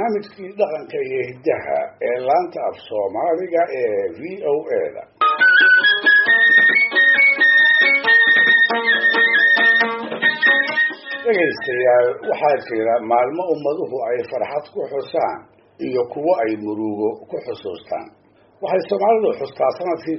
barnaamijkii dhaqanka iyo hiddaha ee laanta af soomaaliga ee VOA-da. dhegaystayaal, waxaa jira maalmo ummaduhu ay farxad ku xusaan iyo kuwo ay murugo ku xusuustaan. waxay Soomaalidu xustaa sanadkii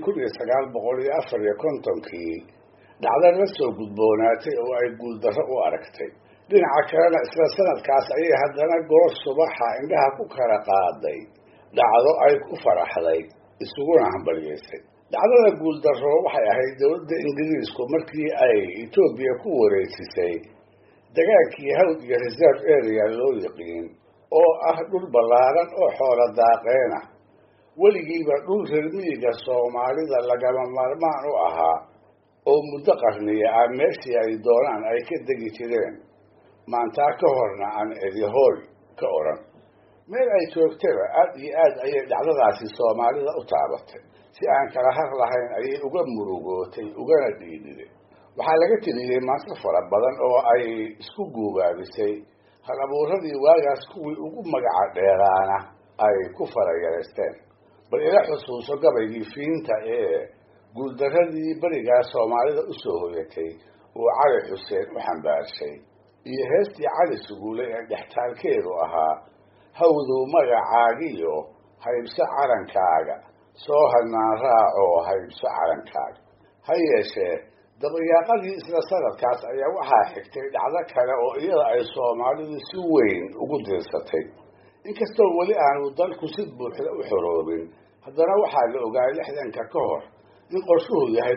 1954 dhacdo la soo gudboonaatay oo ay guuldarro u aragtay. dhinaca kalena isla sanadkaas ayay haddana goor subaxa indhaha ku kala qaaday dhacdo ay ku faraxday isuguna hambalyeysay. dhacdada guuldarro waxay ahayd dowladda Ingiriisku markii ay Itoobiya ku wareejisay dagaalkii hawd iyo reserve area loo yiqiin oo ah dhul ballaaran oo xoolo daaqeen ah. weligiiba dhul reer miyiga Soomaalida lagama maarmaan u ahaa oo muddo qarniya ah meeshii ay doonaan ay ka degi jireen, maanta ka horna aan eedyahool ka oran. meel ay joogtaba aad iyo aad ayay dhacdadaasi Soomaalida u taabatay. si aan kala har lahayn ayay uga murugootay ugana dhiidhiday. waxaa laga tiriyey maanta fara badan oo ay isku guubaabisay hal abuuradii waagaas kuwii ugu magaca dheeraana ay ku farayareysteen. bal ila xusuuso gabaygii fiinta ee guuldarradii berigaa Soomaalida u soo hoyatay oo Cali Xuseen u xambaarshay, iyo heestii Cali Suguule ee dhextaalkeedu ahaa hawduu magacaagiyo haybso calankaaga soo hadnaan raacoo haybso calankaaga. ha yeeshee dabayaaqadii isla sanadkaas ayaa waxaa xigtay dhacdo kale oo iyada ay Soomaalidu si weyn ugu diirsatay. inkastoo weli aanu dalku si buuxda u xoroobin, haddana waxaa la ogaa 60 ka hor in qorshuhu yahay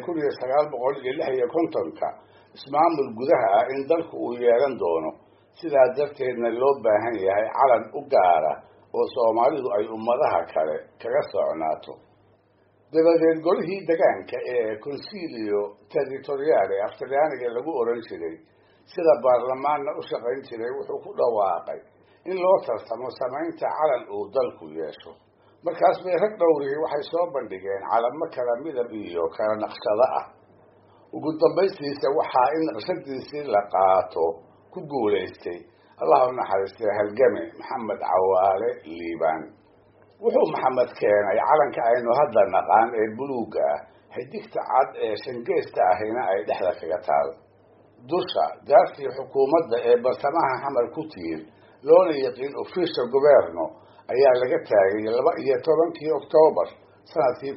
1956 ismaamul gudaha ah in dalku uu yeelan doono. sidaa darteedna loo baahan yahay calan u gaara oo Soomaalidu ay ummadaha kale kaga socnaato. dabadeed golihii degaanka ee Consiglio Territoriale af Talyaaniga lagu oran jiray, sida baarlamaanna u shaqayn jiray, wuxuu ku dhawaaqay in loo tartamo samaynta calan uu dalku yeesho. markaas bay rag dhowrihii waxay soo bandhigeen calamo kala midab iyo kala naqshado ah. ugu dambaystiisa waxaa in naqshadiisii la qaato ku guulaystay allah u naxariistay halgame Maxamed Cawaale Liibaan. wuxuu Maxamed keenay calanka aynu hadda naqaan ee buluuga ah, xidigta cad ee shangeesta ahina ay dhexda kaga taal. dusha gaartii xukuumadda ee bartamaha xamar ku tiir loona yaqiin Ufficio Governo ayaa laga taagay 12 Oktoobar sanadkii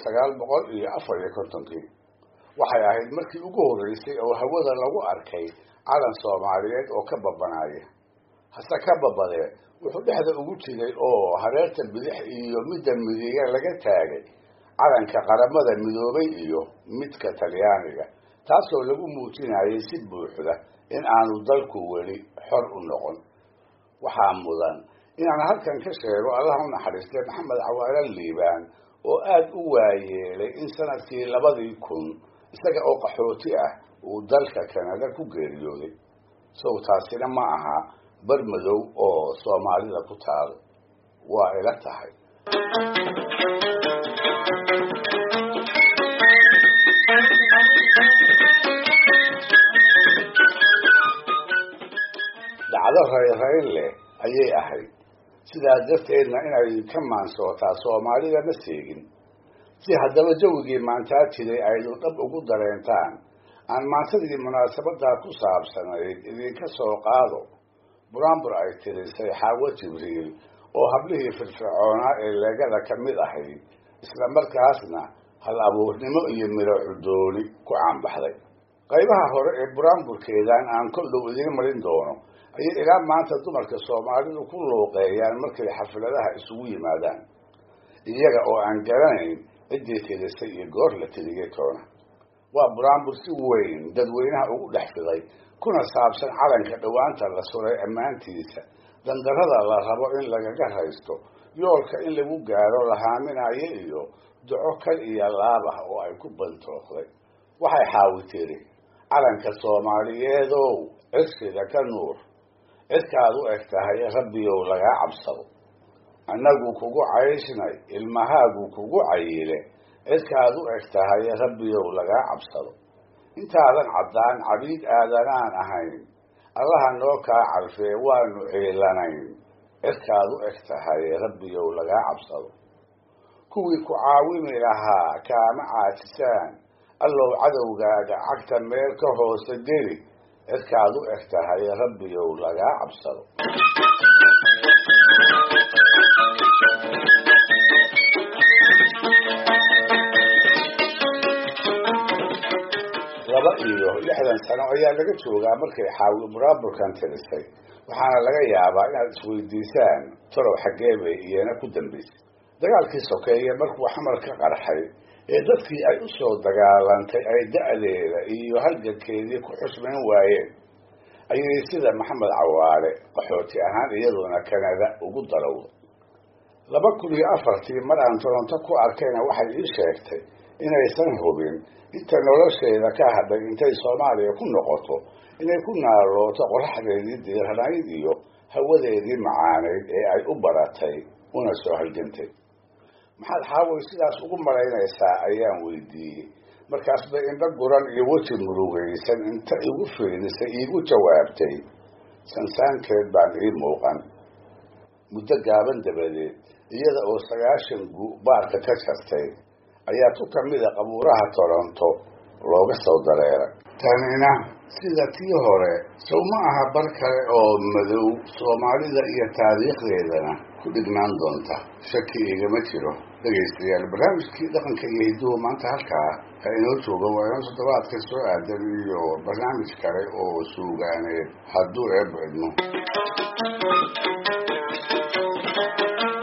1954. waxay ahayd markii ugu horreysay oo hawada lagu arkay calan Soomaaliyeed oo ka babanaya. hase ka babadee wuxuu dhexda ugu jiray oo hareerta bidix iyo midda midiga laga taagay calanka qaramada midoobay iyo midka Talyaaniga, taasoo lagu muujinayay si buuxda in aanu dalku weli xor u noqon. waxaa mudan inaan halkan ka sheego allah u naxariistay Maxamed Cawaale Liibaan oo aad u waayeelay in sanadkii 2000 isaga oo qaxooti ah uu dalka Kanada ku geeriyooday. taasina ma aha bar madow oo Soomaalida ku taal. waa ila tahay dhacdo rayrayn leh ayay ahayd. sidaa darteedna inay ka maansootaa Soomaalida ma seegin. si haddaba jawigii maantaa jiray aydu dhab ugu dareentaan, aan maantadii munaasabaddaa ku saabsanayd idinka soo qaado buraanbur ay tirisay Xaawo Jibriil oo hablihii firfircoonaa ee leegada ka mid ahayd, isla markaasna hal abuurnimo iyo miro cudooni ku caanbaxday. qaybaha hore ee buraanburkeedan aan kol dhow idiin marin doono ayay ilaa maanta dumarka Soomaalidu ku luuqeeyaan markay xafladaha isugu yimaadaan, iyaga oo aan garanayn ciddii tirisay iyo goor la tiriyey toona. waa buraanbur si weyn dadweynaha ugu dhex fiday, kuna saabsan calanka dhowaanta la suray ammaantiisa, dandarrada la rabo in lagaga haysto, yoolka in lagu gaaro la haaminayo iyo duco kal iyo laab ah oo ay ku bantooqday. waxay Xaawi tiri, calanka Soomaaliyeedow cirsiga ka nuur, cidkaad u eg tahay rabbiyow lagaa cabsado. annagu kugu cayshnay ilmahaagu kugu cayile, cidkaad u eg tahay rabbiyow lagaa cabsado. intaadan caddaan cabiid aadanaan ahayn, allaha noo kaa calfee waanu ciilanayn, cirkaad u eg tahay rabbiyow lagaa cabsado kuwii ku caawimi lahaa kaama caajisaan allow cadowgaaga cagta meel ka hoose geli cirkaad u eg tahay rabbiyow lagaa cabsado laba iyo 60 sano ayaa laga joogaa markay xaawi buraaburkan tirisay waxaana laga yaabaa inaad isweydiisaan talow xaggee bay iyana ku dambaysay dagaalkii sokeeye markuu xamar ka qarxay ee dadkii ay u soo dagaalantay ay da'deeda iyo halgankeedii ku xusmayn waayeen ayay sida maxamed cawaale qaxooti ahaan iyaduna kanada ugu dalowday 2004 mar aan Toronto ku arkayna waxay ii sheegtay inaysan hubin inta nolosheeda ka hadhay intay Soomaaliya ku noqoto inay ku naalooto qoraxdeedii diiranayd iyo hawadeedii macaaneyd ee ay u baratay una soo halgantay maxaad xaaway sidaas ugu malaynaysaa ayaan weydiiyey markaas bay indho guran iyo weji murugaysan inta igu fiirisay iigu jawaabtay sansaankeed baan ii muuqan muddo gaaban dabadeed iyada oo 90 baarka ka jartay ayaa tu kamida qabuuraha Toronto looga soo dareeray tanina sida tii hore soo ma aha bar kale oo madow Soomaalida iyo taariikhdeedana ku dhignaan doonta shaki igama jiro dhageystayaal barnaamijkii dhaqanka iyo hidduhu maanta halkaa inoo jooga waa toddobaadka soo aadan iyo barnaamij kale oo suugaaneed hadduu eebbo idmo